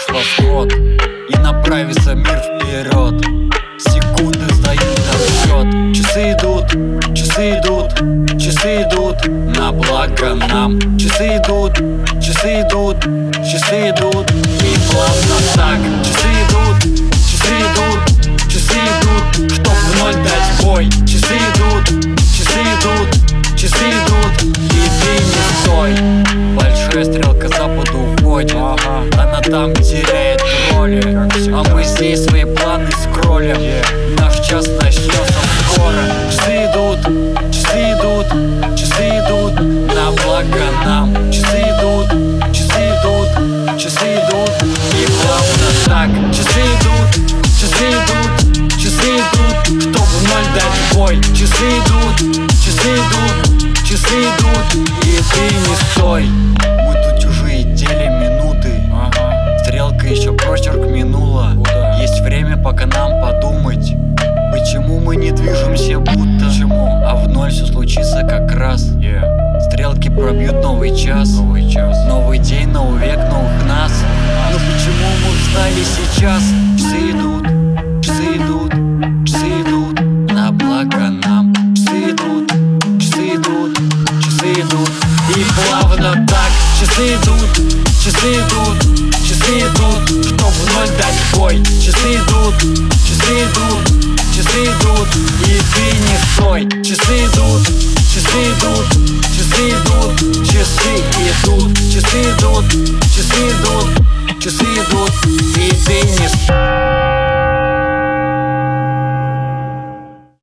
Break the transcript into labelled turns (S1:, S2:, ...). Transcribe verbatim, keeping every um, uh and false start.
S1: лишь восход, и направится мир вперед. Секунды сдают отсчет. Часы идут, часы идут, часы идут на благо нам. Часы идут, часы идут, часы идут, и плавно так. Часы идут, часы идут, часы идут, чтоб в ноль дать бой. Часы идут, часы идут, часы идут, и ты не стой. Большая стрелка к западу уходит, ага. Она там теряет роли, а мы здесь свои планы скроллим. yeah. Наш час начнется скоро. Часы идут, часы идут, часы идут на благо нам. Часы идут, часы идут, часы идут, и плавно так. Часы идут, часы идут, часы идут, чтоб в ноль дать бой. Часы идут, часы идут, часы идут, и ты не стой. Мы тут чужие делим минуты, ага. Стрелка еще прочерк минула. Куда? Есть время пока нам подумать, почему мы не движемся будто. Почему? А в ноль все случится как раз. yeah. Стрелки пробьют новый час, новый час, новый день, новый век, новых нас. Но почему мы встали сейчас? Часы идут, часы идут, часы идут на благо нам. Часы идут, часы идут, часы идут, и плавно так. Часы идут, часы идут, часы идут, чтоб в ноль дать бой. Часы идут, часы идут, часы идут, и ты не стой. Часы идут, часы идут, часы идут, часы идут, часы идут, часы идут, часы идут.